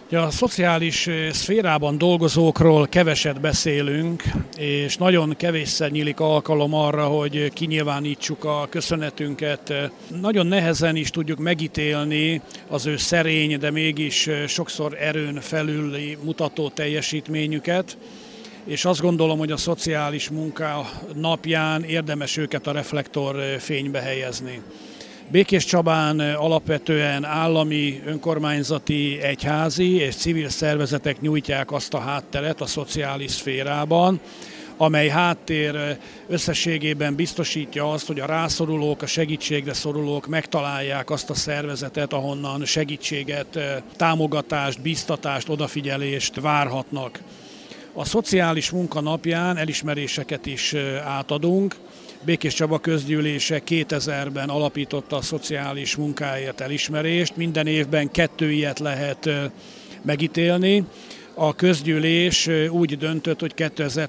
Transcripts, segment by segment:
A szociális szférában dolgozókról keveset beszélünk, és nagyon kevésszer nyílik alkalom arra, hogy kinyilvánítsuk a köszönetünket. Nagyon nehezen is tudjuk megítélni az ő szerény, de mégis sokszor erőn felüli mutató teljesítményüket, és azt gondolom, hogy a szociális munka napján érdemes őket a reflektorfénybe helyezni. Békéscsabán alapvetően állami, önkormányzati, egyházi és civil szervezetek nyújtják azt a hátteret a szociális szférában, amely háttér összességében biztosítja azt, hogy a rászorulók, a segítségre szorulók megtalálják azt a szervezetet, ahonnan segítséget, támogatást, bíztatást, odafigyelést várhatnak. A szociális munka napján elismeréseket is átadunk. Békéscsaba közgyűlése 2000-ben alapította a szociális munkáért elismerést, minden évben 2 ilyet lehet megítélni. A közgyűlés úgy döntött, hogy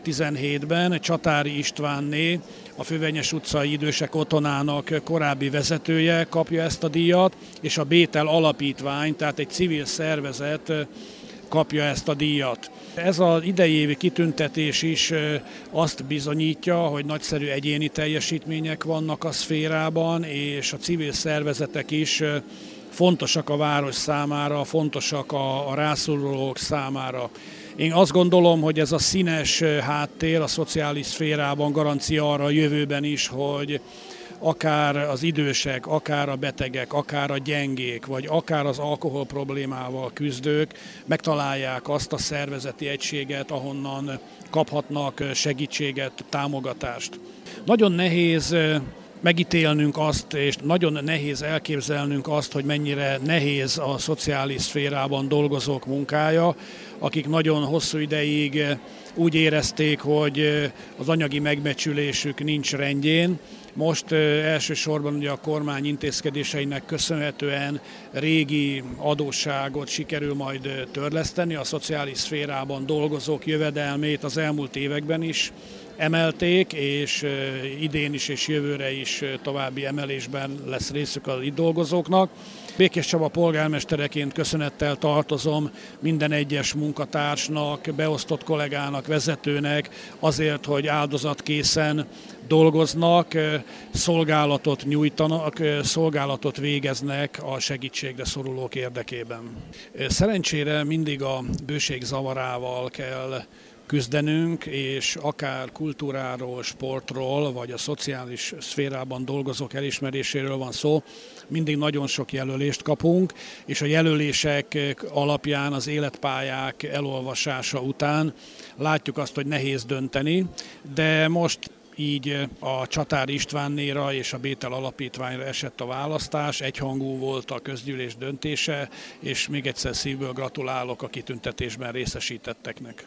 2017-ben Csatári Istvánné, a Fővenyes utcai idősek otthonának korábbi vezetője kapja ezt a díjat, és a Bétel Alapítvány, tehát egy civil szervezet kapja ezt a díjat. Ez az idei évi kitüntetés is azt bizonyítja, hogy nagyszerű egyéni teljesítmények vannak a szférában, és a civil szervezetek is fontosak a város számára, fontosak a rászorulók számára. Én azt gondolom, hogy ez a színes háttér a szociális szférában garancia arra a jövőben is, hogy akár az idősek, akár a betegek, akár a gyengék, vagy akár az alkohol problémával küzdők megtalálják azt a szervezeti egységet, ahonnan kaphatnak segítséget, támogatást. Nagyon nehéz megítélnünk azt, és nagyon nehéz elképzelnünk azt, hogy mennyire nehéz a szociális szférában dolgozók munkája, akik nagyon hosszú ideig úgy érezték, hogy az anyagi megbecsülésük nincs rendjén. Most elsősorban ugye a kormány intézkedéseinek köszönhetően régi adósságot sikerül majd törleszteni, a szociális szférában dolgozók jövedelmét az elmúlt években is emelték, és idén is és jövőre is további emelésben lesz részük az itt dolgozóknak. Békéscsaba polgármestereként köszönettel tartozom minden egyes munkatársnak, beosztott kollégának, vezetőnek azért, hogy áldozatkészen dolgoznak, szolgálatot nyújtanak, szolgálatot végeznek a segítségre szorulók érdekében. Szerencsére mindig a bőség zavarával kell küzdenünk, és akár kultúráról, sportról, vagy a szociális szférában dolgozók elismeréséről van szó, mindig nagyon sok jelölést kapunk, és a jelölések alapján az életpályák elolvasása után látjuk azt, hogy nehéz dönteni, de most így a Csatári Istvánnéra és a Bétel Alapítványra esett a választás, egyhangú volt a közgyűlés döntése, és még egyszer szívből gratulálok a kitüntetésben részesítetteknek.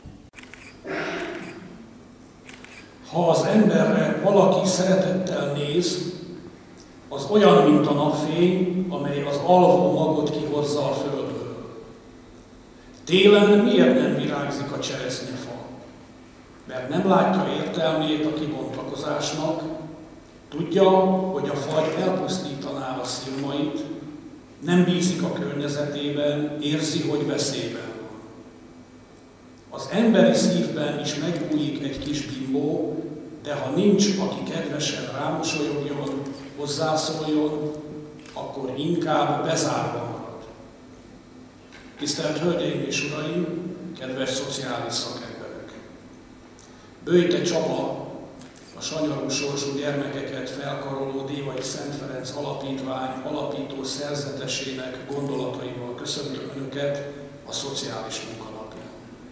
Ha az emberre valaki szeretettel néz, az olyan, mint a napfény, amely az alvó magot kihozza a földből. Télen miért nem virágzik a cseresznyefa? Mert nem látja értelmét a kibontakozásnak, tudja, hogy a fagy elpusztítaná a szilmait, nem bízik a környezetében, érzi, hogy veszélyben van. Az emberi szívben is megbújik egy kis bimbó, de ha nincs, aki kedvesen rámosolyogjon, hozzászóljon, akkor inkább bezárva marad. Tisztelt Hölgyeim és Uraim, kedves szociális szakemberek! Böjte Csaba, a sanyarú sorsú gyermekeket felkaroló Dévai Szent Ferenc Alapítvány alapító szerzetesének gondolataival köszöntöm Önöket a szociális munka napján.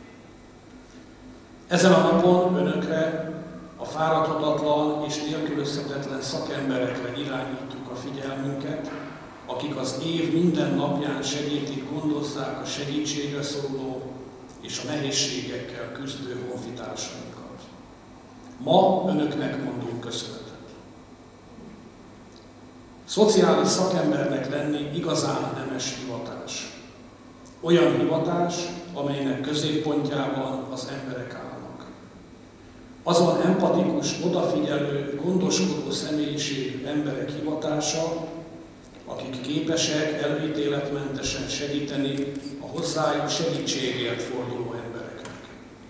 Ezen a napon Önökre, a fáradhatatlan és nélkülözhetetlen szakemberekre irányítjuk a figyelmünket, akik az év minden napján segítik, gondozzák a segítségre szoruló és a nehézségekkel küzdő honfitársainkat. Ma Önöknek mondunk köszönetet. Szociális szakembernek lenni igazán nemes hivatás. Olyan hivatás, amelynek középpontjában az emberek állnak. Azon empatikus, odafigyelő, gondoskodó személyiségű emberek hivatása, akik képesek előítéletmentesen segíteni a hozzájuk segítségért forduló embereknek.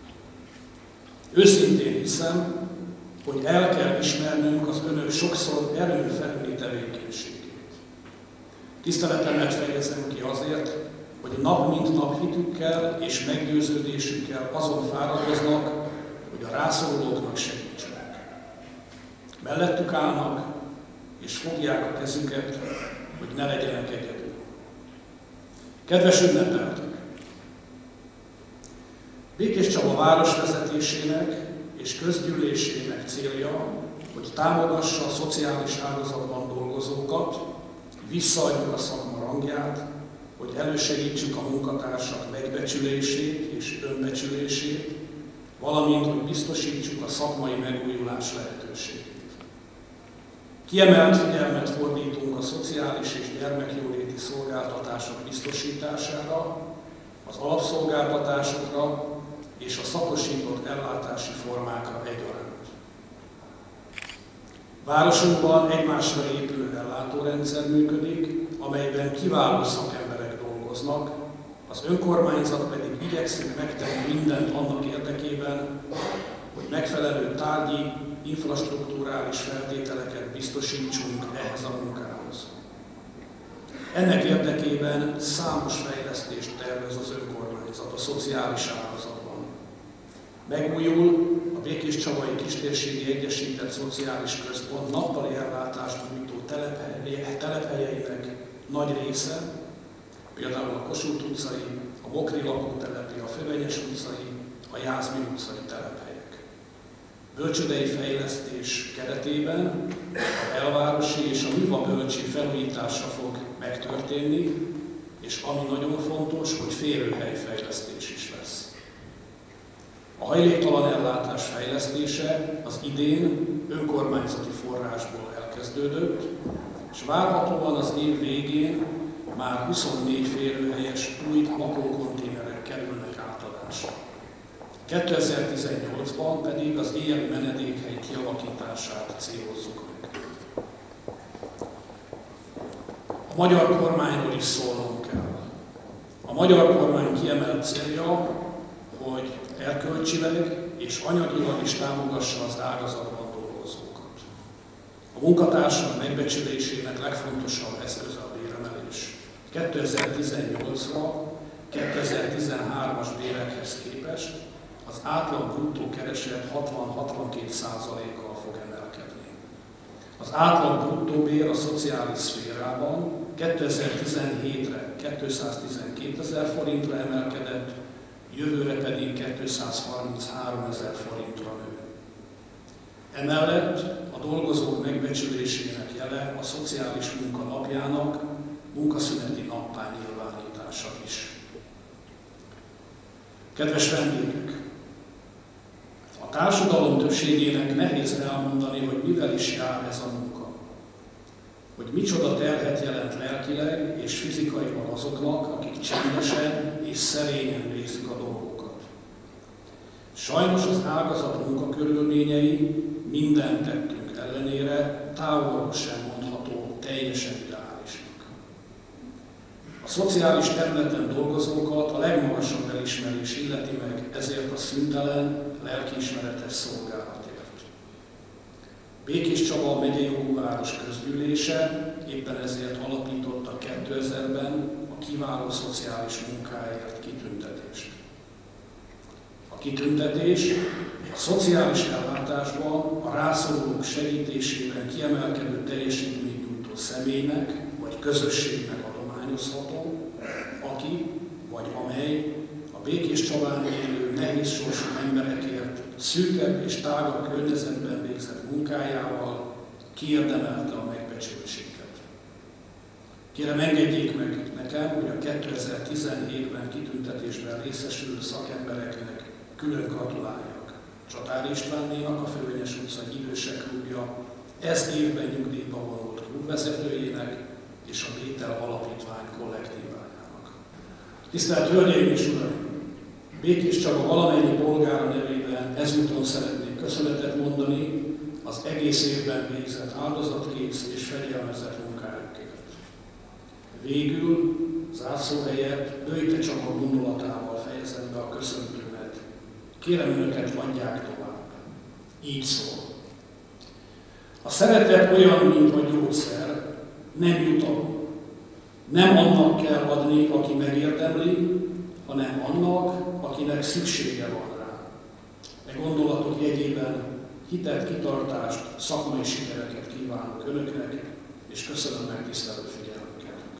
Őszintén hiszem, hogy el kell ismernünk az önök sokszor erőn felüli tevékenységét. Tiszteletemet fejezem ki azért, hogy nap mint nap hitükkel és meggyőződésükkel azon fáradoznak, hogy a rászorulóknak segítsenek. Mellettük állnak, és fogják a kezüket, hogy ne legyenek egyedül. Kedves ünnepeltek! Békés Csaba városvezetésének és közgyűlésének célja, hogy támogassa a szociális ágazatban dolgozókat, visszaadjuk a szakma rangját, hogy elősegítsük a munkatársak megbecsülését és önbecsülését, valamint, hogy biztosítsuk a szakmai megújulás lehetőségét. Kiemelt figyelmet fordítunk a szociális és gyermekjóléti szolgáltatások biztosítására, az alapszolgáltatásokra és a szakosított ellátási formákra egyaránt. Városunkban egymásra épülő ellátórendszer működik, amelyben kiváló szakemberek dolgoznak, az önkormányzat pedig igyekszik megtenni mindent annak érdekében, hogy megfelelő tárgyi, infrastrukturális feltételeket biztosítsunk ehhez a munkához. Ennek érdekében számos fejlesztést tervez az önkormányzat a szociális ágazatban. Megújul a Békéscsabai Kistérségi Egyesített Szociális Központ nappali ellátást nyújtó telephelyeinek nagy része, például a Kossuth utcai, a Mokri lakótelepi, a Fővenyes utcai, a Jászmin utcai telephelyek. Bölcsődei fejlesztés keretében a belvárosi és a művabölcsi felújítása fog megtörténni, és ami nagyon fontos, hogy férőhelyfejlesztés is lesz. A hajléktalan ellátás fejlesztése az idén önkormányzati forrásból elkezdődött, és várhatóan az év végén már 24 férőhelyes új lakókonténerek kerülnek átadásra. 2018-ban pedig az éjjeli menedékhely kialakítását célozzuk meg. A magyar kormányról is szólnunk kell. A magyar kormány kiemelt célja, hogy erkölcsileg és anyagilag is támogassa az ágazatban dolgozókat. A munkatársak megbecsülésének legfontosabb eszköze a béremelés. 2018-ra 2013-as bérekhez képest az átlag bruttó kereset 60-62%-kal fog emelkedni. Az átlag bruttó bér a szociális szférában 2017-re 212 000 forintra emelkedett, jövőre pedig 233 000 forintra nő. Emellett a dolgozók megbecsülésének jele a szociális munka napjának munkaszüneti nappá nyilvánítása is. Kedves vendégek! A társadalom többségének nehéz elmondani, hogy mivel is jár ez a munka. Hogy micsoda terhet jelent lelkileg és fizikailag azoknak, akik csendesen és szerényen végzik a dolgokat. Sajnos az ágazat munkakörülményei minden tettünk ellenére távolról sem mondható teljesen ideálisnak. A szociális területen dolgozókat a legmagasabb elismerés illeti meg ezért a szüntelen, lelkiismeretes szolgálatért. Békéscsaba megyei jogú város közgyűlése éppen ezért alapította 2000-ben a kiváló szociális munkáért kitüntetést. A kitüntetés a szociális ellátásban a rászorulók segítésében kiemelkedő teljesítményt nyújtó személynek vagy közösségnek adományozható, aki vagy amely a Békéscsabán élő nehéz sorsú emberekért szűkebb és tágabb környezetben végzett munkájával kiérdemelte a megbecsültséget. Kérem, engedjék meg nekem, hogy a 2017-ben kitüntetésben részesülő szakembereknek külön gratuláljak. Csatár Istvánnénak, a Fővenyes utca idősek klubja ez évben nyugdíjba vonult klubvezetőjének és a Bétel Alapítvány kollektívájának. Tisztelt Hölgyeim és Uraim! Békéscsaba valamennyi polgára nevében ezúton szeretnék köszönetet mondani az egész évben végzett áldozatkész és fegyelmezett munkájukért. Végül, zárszó helyett Döjte Csaba gondolatával fejezem be a köszöntőmet. Kérem önöket, adják tovább. Így szól. A szeretet olyan, mint a gyógyszer, nem jutalom. Nem annak kell adni, aki megérdemli, hanem annak, akinek szüksége van rá. E gondolatok jegyében hitet, kitartást, szakmai sikereket kívánok önöknek, és köszönöm megtisztelő figyelmet.